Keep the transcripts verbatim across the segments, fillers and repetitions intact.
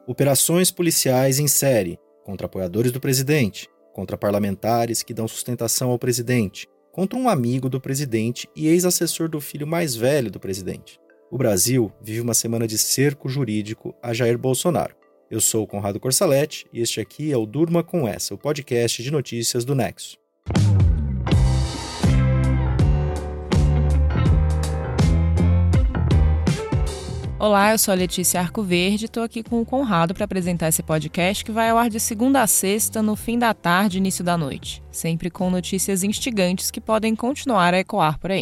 Operações policiais em série contra apoiadores do presidente, contra parlamentares que dão sustentação ao presidente, contra um amigo do presidente e ex-assessor do filho mais velho do presidente. O Brasil vive uma semana de cerco jurídico a Jair Bolsonaro. Eu sou o Conrado Corsaletti e este aqui é o Durma Com Essa, o podcast de notícias do Nexo. Olá, eu sou a Letícia Arcoverde e estou aqui com o Conrado para apresentar esse podcast que vai ao ar de segunda a sexta, no fim da tarde e início da noite, sempre com notícias instigantes que podem continuar a ecoar por aí.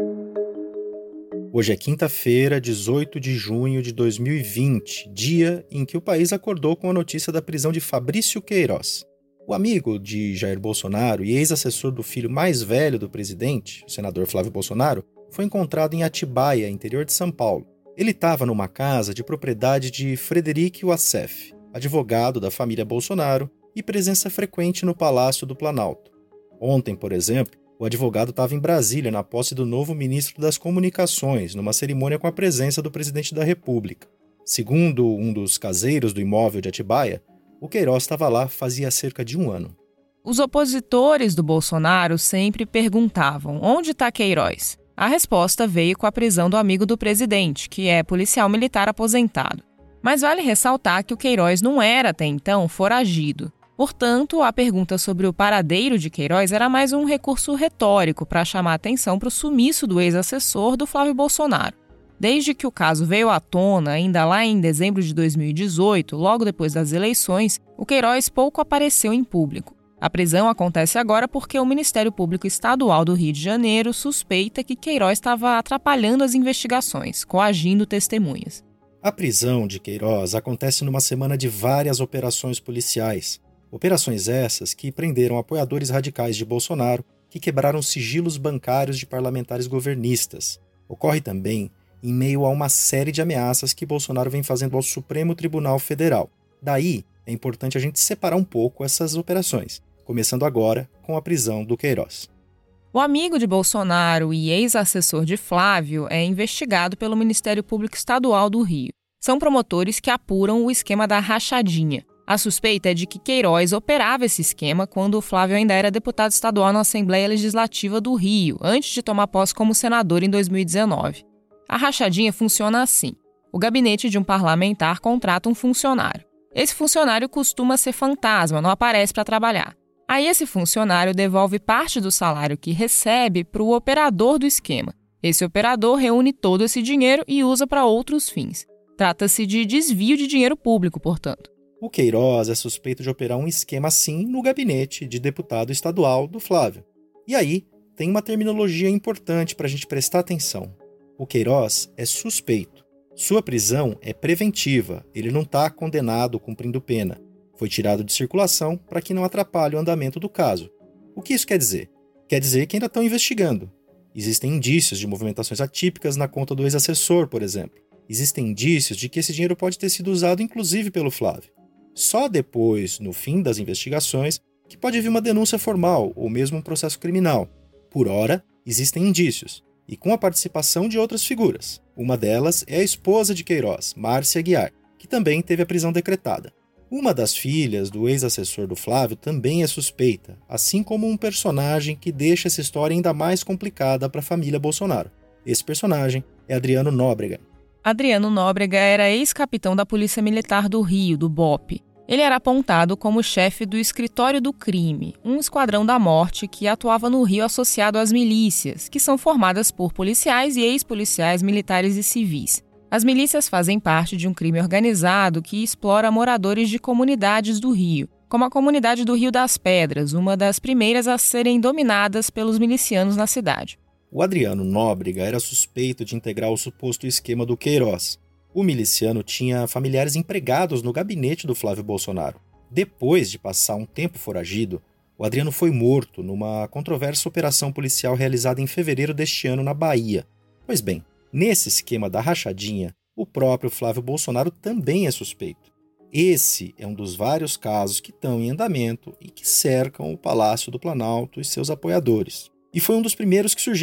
Hoje é quinta-feira, dezoito de junho de dois mil e vinte, dia em que o país acordou com a notícia da prisão de Fabrício Queiroz. O amigo de Jair Bolsonaro e ex-assessor do filho mais velho do presidente, o senador Flávio Bolsonaro, foi encontrado em Atibaia, interior de São Paulo. Ele estava numa casa de propriedade de Frederic Wassef, advogado da família Bolsonaro e presença frequente no Palácio do Planalto. Ontem, por exemplo, o advogado estava em Brasília na posse do novo ministro das Comunicações, numa cerimônia com a presença do presidente da República. Segundo um dos caseiros do imóvel de Atibaia, o Queiroz estava lá fazia cerca de um ano. Os opositores do Bolsonaro sempre perguntavam: onde está Queiroz? A resposta veio com a prisão do amigo do presidente, que é policial militar aposentado. Mas vale ressaltar que o Queiroz não era, até então, foragido. Portanto, a pergunta sobre o paradeiro de Queiroz era mais um recurso retórico para chamar atenção para o sumiço do ex-assessor do Flávio Bolsonaro. Desde que o caso veio à tona, ainda lá em dezembro de dois mil e dezoito, logo depois das eleições, o Queiroz pouco apareceu em público. A prisão acontece agora porque o Ministério Público Estadual do Rio de Janeiro suspeita que Queiroz estava atrapalhando as investigações, coagindo testemunhas. A prisão de Queiroz acontece numa semana de várias operações policiais. Operações essas que prenderam apoiadores radicais de Bolsonaro, que quebraram sigilos bancários de parlamentares governistas. Ocorre também em meio a uma série de ameaças que Bolsonaro vem fazendo ao Supremo Tribunal Federal. Daí, é importante a gente separar um pouco essas operações, começando agora com a prisão do Queiroz. O amigo de Bolsonaro e ex-assessor de Flávio é investigado pelo Ministério Público Estadual do Rio. São promotores que apuram o esquema da rachadinha. A suspeita é de que Queiroz operava esse esquema quando o Flávio ainda era deputado estadual na Assembleia Legislativa do Rio, antes de tomar posse como senador em dois mil e dezenove. A rachadinha funciona assim: o gabinete de um parlamentar contrata um funcionário. Esse funcionário costuma ser fantasma, não aparece para trabalhar. Aí esse funcionário devolve parte do salário que recebe para o operador do esquema. Esse operador reúne todo esse dinheiro e usa para outros fins. Trata-se de desvio de dinheiro público, portanto. O Queiroz é suspeito de operar um esquema assim no gabinete de deputado estadual do Flávio. E aí tem uma terminologia importante para a gente prestar atenção. O Queiroz é suspeito. Sua prisão é preventiva, ele não está condenado cumprindo pena. Foi tirado de circulação para que não atrapalhe o andamento do caso. O que isso quer dizer? Quer dizer que ainda estão investigando. Existem indícios de movimentações atípicas na conta do ex-assessor, por exemplo. Existem indícios de que esse dinheiro pode ter sido usado inclusive pelo Flávio. Só depois, no fim das investigações, que pode vir uma denúncia formal ou mesmo um processo criminal. Por ora, existem indícios, e com a participação de outras figuras. Uma delas é a esposa de Queiroz, Márcia Aguiar, que também teve a prisão decretada. Uma das filhas do ex-assessor do Flávio também é suspeita, assim como um personagem que deixa essa história ainda mais complicada para a família Bolsonaro. Esse personagem é Adriano Nóbrega. Adriano Nóbrega era ex-capitão da Polícia Militar do Rio, do B O P. Ele era apontado como chefe do Escritório do Crime, um esquadrão da morte que atuava no Rio associado às milícias, que são formadas por policiais e ex-policiais militares e civis. As milícias fazem parte de um crime organizado que explora moradores de comunidades do Rio, como a comunidade do Rio das Pedras, uma das primeiras a serem dominadas pelos milicianos na cidade. O Adriano Nóbrega era suspeito de integrar o suposto esquema do Queiroz. O miliciano tinha familiares empregados no gabinete do Flávio Bolsonaro. Depois de passar um tempo foragido, o Adriano foi morto numa controversa operação policial realizada em fevereiro deste ano na Bahia. Pois bem, nesse esquema da rachadinha, o próprio Flávio Bolsonaro também é suspeito. Esse é um dos vários casos que estão em andamento e que cercam o Palácio do Planalto e seus apoiadores. E foi um dos primeiros que surgiram.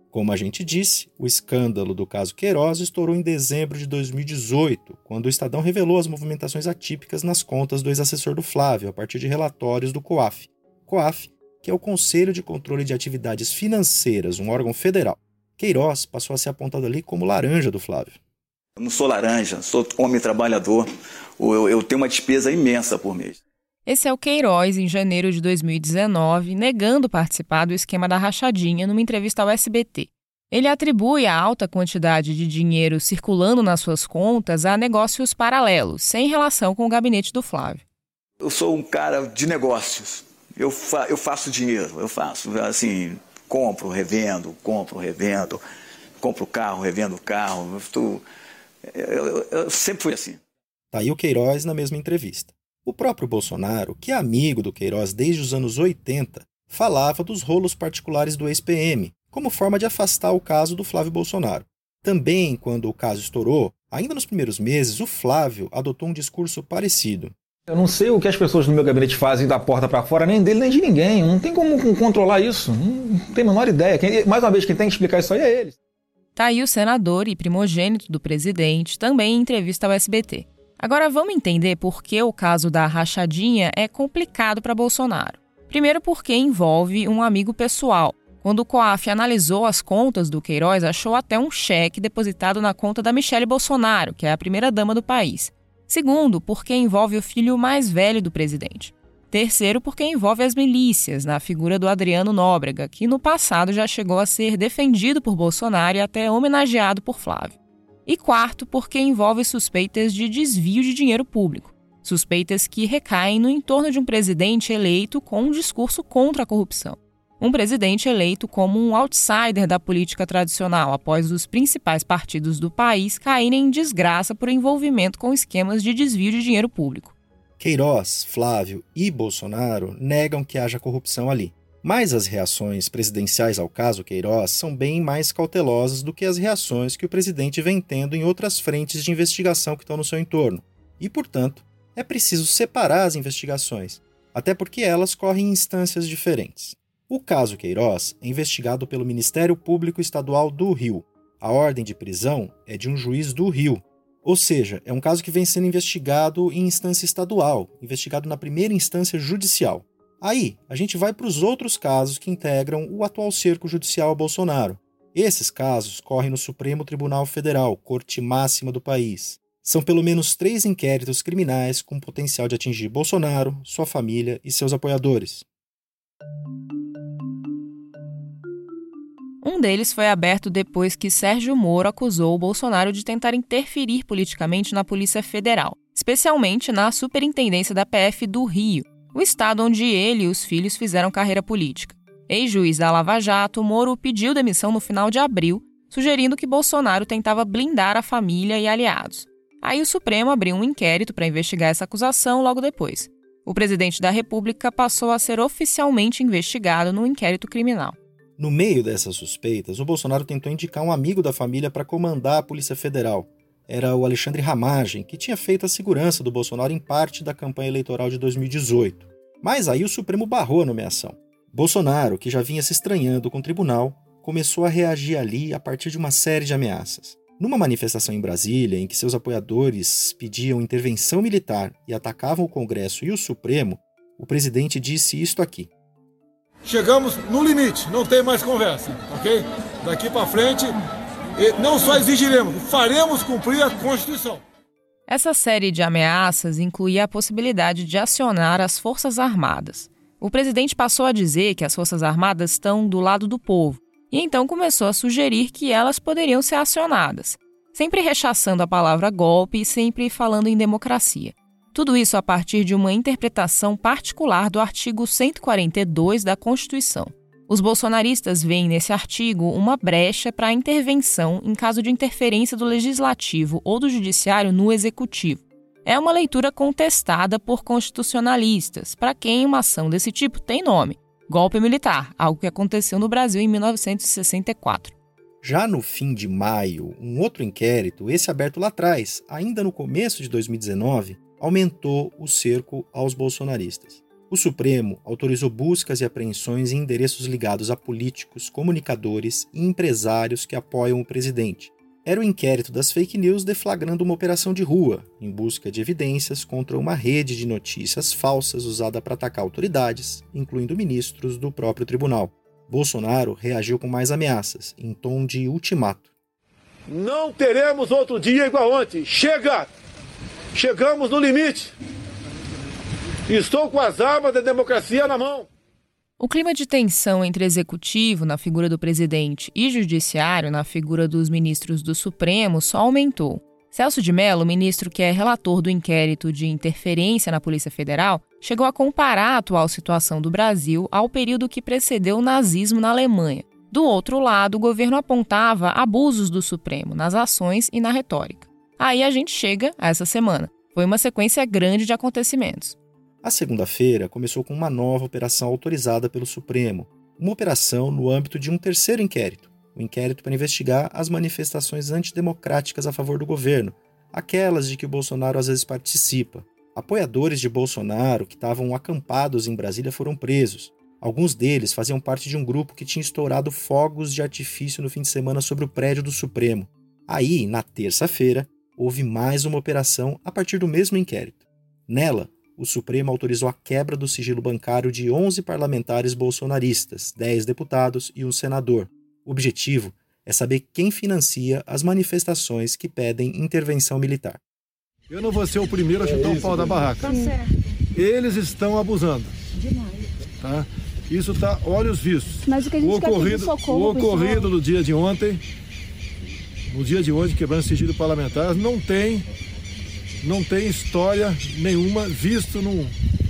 Como a gente disse, o escândalo do caso Queiroz estourou em dezembro de dois mil e dezoito, quando o Estadão revelou as movimentações atípicas nas contas do ex-assessor do Flávio, a partir de relatórios do COAF. COAF, que é o Conselho de Controle de Atividades Financeiras, um órgão federal. Queiroz passou a ser apontado ali como laranja do Flávio. Eu não sou laranja, sou homem trabalhador, eu, eu tenho uma despesa imensa por mês. Esse é o Queiroz, em janeiro de dois mil e dezenove, negando participar do esquema da rachadinha numa entrevista ao S B T. Ele atribui a alta quantidade de dinheiro circulando nas suas contas a negócios paralelos, sem relação com o gabinete do Flávio. Eu sou um cara de negócios, eu, fa- eu faço dinheiro, eu faço, assim, compro, revendo, compro, revendo, compro carro, revendo carro, eu, tô, eu, eu, eu sempre fui assim. Tá aí o Queiroz na mesma entrevista. O próprio Bolsonaro, que é amigo do Queiroz desde os anos oitenta, falava dos rolos particulares do ex-P M, como forma de afastar o caso do Flávio Bolsonaro. Também, quando o caso estourou, ainda nos primeiros meses, o Flávio adotou um discurso parecido. Eu não sei o que as pessoas no meu gabinete fazem da porta para fora, nem dele, nem de ninguém. Não tem como controlar isso. Não tem a menor ideia. Quem, mais uma vez, quem tem que explicar isso aí é eles. Tá aí o senador e primogênito do presidente, também em entrevista ao S B T. Agora vamos entender por que o caso da rachadinha é complicado para Bolsonaro. Primeiro porque envolve um amigo pessoal. Quando o COAF analisou as contas do Queiroz, achou até um cheque depositado na conta da Michelle Bolsonaro, que é a primeira-dama do país. Segundo, porque envolve o filho mais velho do presidente. Terceiro, porque envolve as milícias, na figura do Adriano Nóbrega, que no passado já chegou a ser defendido por Bolsonaro e até homenageado por Flávio. E quarto, porque envolve suspeitas de desvio de dinheiro público. Suspeitas que recaem no entorno de um presidente eleito com um discurso contra a corrupção. Um presidente eleito como um outsider da política tradicional, após os principais partidos do país caírem em desgraça por envolvimento com esquemas de desvio de dinheiro público. Queiroz, Flávio e Bolsonaro negam que haja corrupção ali. Mas as reações presidenciais ao caso Queiroz são bem mais cautelosas do que as reações que o presidente vem tendo em outras frentes de investigação que estão no seu entorno. E, portanto, é preciso separar as investigações, até porque elas correm em instâncias diferentes. O caso Queiroz é investigado pelo Ministério Público Estadual do Rio. A ordem de prisão é de um juiz do Rio. Ou seja, é um caso que vem sendo investigado em instância estadual, investigado na primeira instância judicial. Aí, a gente vai para os outros casos que integram o atual cerco judicial a Bolsonaro. Esses casos correm no Supremo Tribunal Federal, corte máxima do país. São pelo menos três inquéritos criminais com potencial de atingir Bolsonaro, sua família e seus apoiadores. Um deles foi aberto depois que Sérgio Moro acusou o Bolsonaro de tentar interferir politicamente na Polícia Federal, especialmente na Superintendência da P F do Rio, o estado onde ele e os filhos fizeram carreira política. Ex-juiz da Lava Jato, Moro pediu demissão no final de abril, sugerindo que Bolsonaro tentava blindar a família e aliados. Aí o Supremo abriu um inquérito para investigar essa acusação logo depois. O presidente da República passou a ser oficialmente investigado no inquérito criminal. No meio dessas suspeitas, o Bolsonaro tentou indicar um amigo da família para comandar a Polícia Federal. Era o Alexandre Ramagem, que tinha feito a segurança do Bolsonaro em parte da campanha eleitoral de dois mil e dezoito. Mas aí o Supremo barrou a nomeação. Bolsonaro, que já vinha se estranhando com o tribunal, começou a reagir ali a partir de uma série de ameaças. Numa manifestação em Brasília, em que seus apoiadores pediam intervenção militar e atacavam o Congresso e o Supremo, o presidente disse isto aqui. Chegamos no limite, não tem mais conversa, ok? Daqui para frente, não só exigiremos, faremos cumprir a Constituição. Essa série de ameaças incluía a possibilidade de acionar as Forças Armadas. O presidente passou a dizer que as Forças Armadas estão do lado do povo, e então começou a sugerir que elas poderiam ser acionadas, sempre rechaçando a palavra golpe e sempre falando em democracia. Tudo isso a partir de uma interpretação particular do artigo cento e quarenta e dois da Constituição. Os bolsonaristas veem nesse artigo uma brecha para a intervenção em caso de interferência do Legislativo ou do Judiciário no Executivo. É uma leitura contestada por constitucionalistas, para quem uma ação desse tipo tem nome: golpe militar, algo que aconteceu no Brasil em mil novecentos e sessenta e quatro. Já no fim de maio, um outro inquérito, esse aberto lá atrás, ainda no começo de dois mil e dezenove, aumentou o cerco aos bolsonaristas. O Supremo autorizou buscas e apreensões em endereços ligados a políticos, comunicadores e empresários que apoiam o presidente. Era o inquérito das fake news deflagrando uma operação de rua, em busca de evidências contra uma rede de notícias falsas usada para atacar autoridades, incluindo ministros do próprio tribunal. Bolsonaro reagiu com mais ameaças, em tom de ultimato. Não teremos outro dia igual ontem. Chega! Chegamos no limite. Estou com as armas da democracia na mão. O clima de tensão entre executivo, na figura do presidente, e judiciário, na figura dos ministros do Supremo, só aumentou. Celso de Mello, ministro que é relator do inquérito de interferência na Polícia Federal, chegou a comparar a atual situação do Brasil ao período que precedeu o nazismo na Alemanha. Do outro lado, o governo apontava abusos do Supremo nas ações e na retórica. Aí a gente chega a essa semana. Foi uma sequência grande de acontecimentos. A segunda-feira começou com uma nova operação autorizada pelo Supremo, uma operação no âmbito de um terceiro inquérito, o um inquérito para investigar as manifestações antidemocráticas a favor do governo, aquelas de que o Bolsonaro às vezes participa. Apoiadores de Bolsonaro que estavam acampados em Brasília foram presos. Alguns deles faziam parte de um grupo que tinha estourado fogos de artifício no fim de semana sobre o prédio do Supremo. Aí, na terça-feira, houve mais uma operação a partir do mesmo inquérito. Nela, o Supremo autorizou a quebra do sigilo bancário de onze parlamentares bolsonaristas, dez deputados e um senador. O objetivo é saber quem financia as manifestações que pedem intervenção militar. Eu não vou ser o primeiro a chutar o pau da barraca. Tá certo. Eles estão abusando. Demais. Tá? Isso está olhos vistos. Mas o que a gente o ocorrido, quer pedir socorro, o ocorrido no dia de ontem, no dia de hoje, quebrando sigilo parlamentar, não tem... não tem história nenhuma visto num,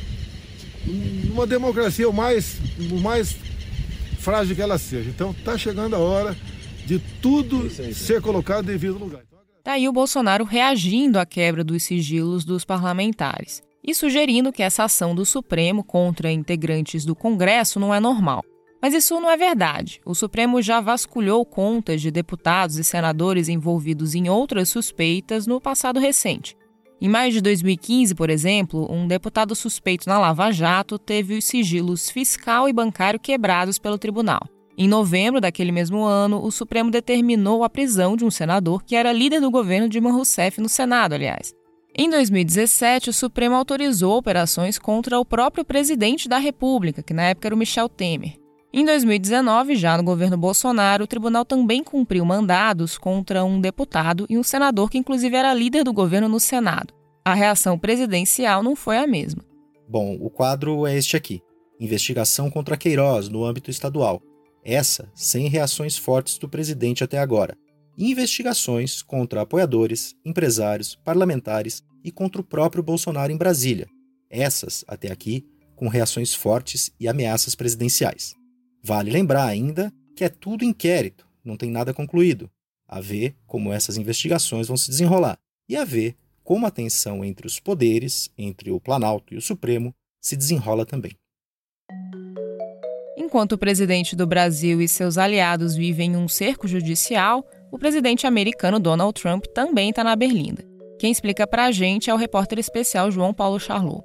numa democracia o mais, o mais frágil que ela seja. Então está chegando a hora de tudo ser colocado no devido lugar. Tá aí o Bolsonaro reagindo à quebra dos sigilos dos parlamentares e sugerindo que essa ação do Supremo contra integrantes do Congresso não é normal. Mas isso não é verdade. O Supremo já vasculhou contas de deputados e senadores envolvidos em outras suspeitas no passado recente. Em maio de dois mil e quinze, por exemplo, um deputado suspeito na Lava Jato teve os sigilos fiscal e bancário quebrados pelo tribunal. Em novembro daquele mesmo ano, o Supremo determinou a prisão de um senador que era líder do governo Dilma Rousseff no Senado, aliás. Em dois mil e dezessete, o Supremo autorizou operações contra o próprio presidente da República, que na época era o Michel Temer. Em dois mil e dezenove, já no governo Bolsonaro, o tribunal também cumpriu mandados contra um deputado e um senador que inclusive era líder do governo no Senado. A reação presidencial não foi a mesma. Bom, o quadro é este aqui. Investigação contra Queiroz no âmbito estadual. Essa sem reações fortes do presidente até agora. E investigações contra apoiadores, empresários, parlamentares e contra o próprio Bolsonaro em Brasília. Essas, até aqui, com reações fortes e ameaças presidenciais. Vale lembrar ainda que é tudo inquérito, não tem nada concluído. A ver como essas investigações vão se desenrolar. E a ver como a tensão entre os poderes, entre o Planalto e o Supremo, se desenrola também. Enquanto o presidente do Brasil e seus aliados vivem em um cerco judicial, o presidente americano Donald Trump também está na berlinda. Quem explica pra a gente é o repórter especial João Paulo Charlot.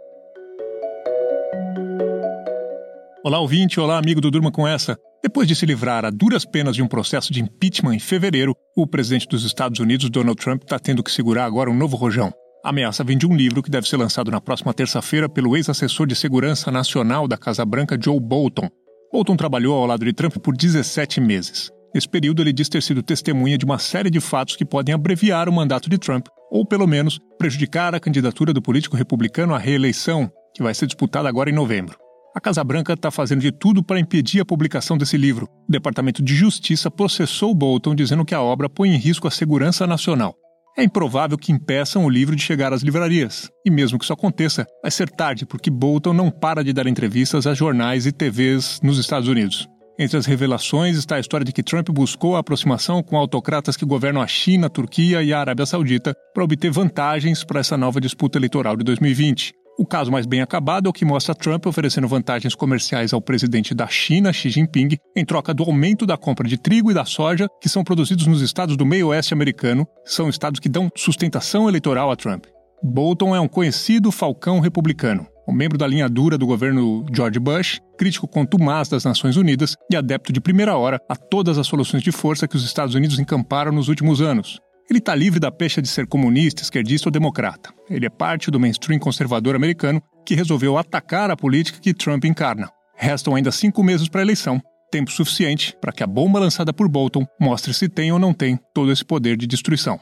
Olá, ouvinte. Olá, amigo do Durma Com Essa. Depois de se livrar a duras penas de um processo de impeachment em fevereiro, o presidente dos Estados Unidos, Donald Trump, está tendo que segurar agora um novo rojão. A ameaça vem de um livro que deve ser lançado na próxima terça-feira pelo ex-assessor de segurança nacional da Casa Branca, Joe Bolton. Bolton trabalhou ao lado de Trump por dezessete meses. Nesse período, ele diz ter sido testemunha de uma série de fatos que podem abreviar o mandato de Trump, ou pelo menos prejudicar a candidatura do político republicano à reeleição, que vai ser disputada agora em novembro. A Casa Branca está fazendo de tudo para impedir a publicação desse livro. O Departamento de Justiça processou Bolton dizendo que a obra põe em risco a segurança nacional. É improvável que impeçam o livro de chegar às livrarias. E mesmo que isso aconteça, vai ser tarde, porque Bolton não para de dar entrevistas a jornais e T Vs nos Estados Unidos. Entre as revelações está a história de que Trump buscou a aproximação com autocratas que governam a China, a Turquia e a Arábia Saudita para obter vantagens para essa nova disputa eleitoral de dois mil e vinte. O caso mais bem acabado é o que mostra Trump oferecendo vantagens comerciais ao presidente da China, Xi Jinping, em troca do aumento da compra de trigo e da soja, que são produzidos nos estados do meio-oeste americano, são estados que dão sustentação eleitoral a Trump. Bolton é um conhecido falcão republicano. O membro da linha dura do governo George Bush, crítico contumaz das Nações Unidas e adepto de primeira hora a todas as soluções de força que os Estados Unidos encamparam nos últimos anos. Ele está livre da pecha de ser comunista, esquerdista ou democrata. Ele é parte do mainstream conservador americano que resolveu atacar a política que Trump encarna. Restam ainda cinco meses para a eleição, tempo suficiente para que a bomba lançada por Bolton mostre se tem ou não tem todo esse poder de destruição.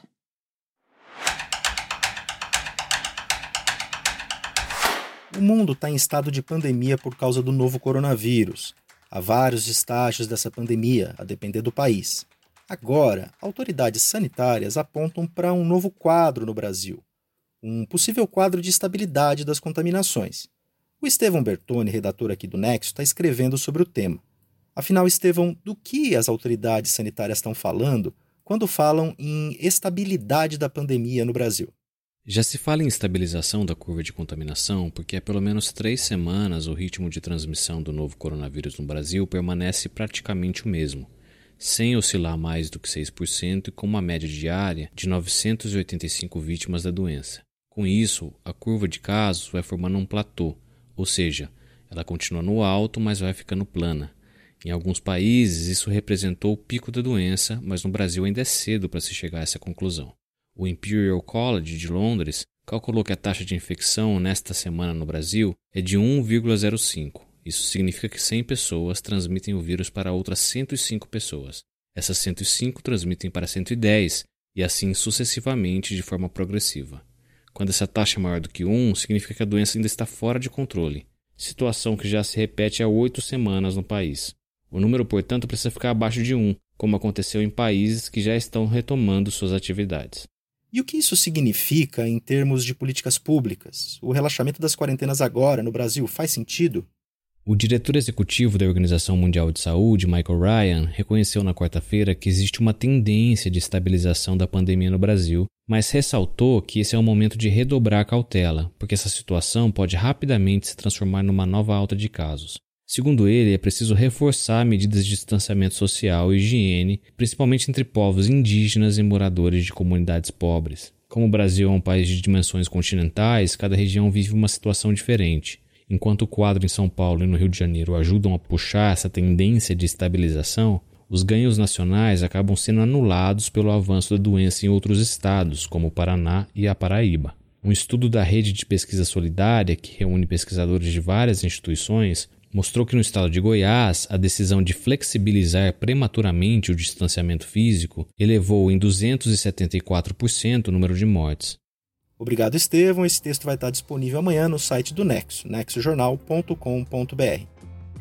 O mundo está em estado de pandemia por causa do novo coronavírus. Há vários estágios dessa pandemia, a depender do país. Agora, autoridades sanitárias apontam para um novo quadro no Brasil. Um possível quadro de estabilidade das contaminações. O Estevão Bertoni, redator aqui do Nexo, está escrevendo sobre o tema. Afinal, Estevão, do que as autoridades sanitárias estão falando quando falam em estabilidade da pandemia no Brasil? Já se fala em estabilização da curva de contaminação porque há pelo menos três semanas o ritmo de transmissão do novo coronavírus no Brasil permanece praticamente o mesmo, sem oscilar mais do que seis por cento e com uma média diária de novecentas e oitenta e cinco vítimas da doença. Com isso, a curva de casos vai formando um platô, ou seja, ela continua no alto, mas vai ficando plana. Em alguns países, isso representou o pico da doença, mas no Brasil ainda é cedo para se chegar a essa conclusão. O Imperial College de Londres calculou que a taxa de infecção nesta semana no Brasil é de um vírgula zero cinco. Isso significa que cem pessoas transmitem o vírus para outras cento e cinco pessoas. Essas cento e cinco transmitem para cento e dez e assim sucessivamente de forma progressiva. Quando essa taxa é maior do que um, significa que a doença ainda está fora de controle, situação que já se repete há oito semanas no país. O número, portanto, precisa ficar abaixo de um, como aconteceu em países que já estão retomando suas atividades. E o que isso significa em termos de políticas públicas? O relaxamento das quarentenas agora no Brasil faz sentido? O diretor executivo da Organização Mundial de Saúde, Michael Ryan, reconheceu na quarta-feira que existe uma tendência de estabilização da pandemia no Brasil, mas ressaltou que esse é um momento de redobrar a cautela, porque essa situação pode rapidamente se transformar numa nova alta de casos. Segundo ele, é preciso reforçar medidas de distanciamento social e higiene, principalmente entre povos indígenas e moradores de comunidades pobres. Como o Brasil é um país de dimensões continentais, cada região vive uma situação diferente. Enquanto o quadro em São Paulo e no Rio de Janeiro ajudam a puxar essa tendência de estabilização, os ganhos nacionais acabam sendo anulados pelo avanço da doença em outros estados, como o Paraná e a Paraíba. Um estudo da Rede de Pesquisa Solidária, que reúne pesquisadores de várias instituições, mostrou que no estado de Goiás, a decisão de flexibilizar prematuramente o distanciamento físico elevou em duzentos e setenta e quatro por cento o número de mortes. Obrigado, Estevão. Esse texto vai estar disponível amanhã no site do Nexo, nexo jornal ponto com ponto b r.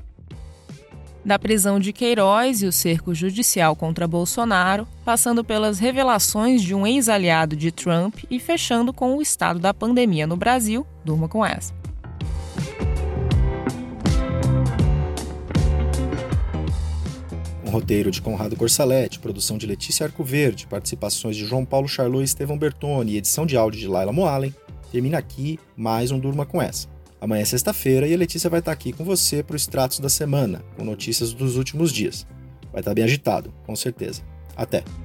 Da prisão de Queiroz e o cerco judicial contra Bolsonaro, passando pelas revelações de um ex-aliado de Trump e fechando com o estado da pandemia no Brasil, durma com essa. Roteiro de Conrado Corsaletti, produção de Letícia Arcoverde, participações de João Paulo Charlot e Estevão Bertoni e edição de áudio de Laila Moalen. Termina aqui mais um Durma Com Essa. Amanhã é sexta-feira e a Letícia vai estar aqui com você para o Extratos da Semana, com notícias dos últimos dias. Vai estar bem agitado, com certeza. Até!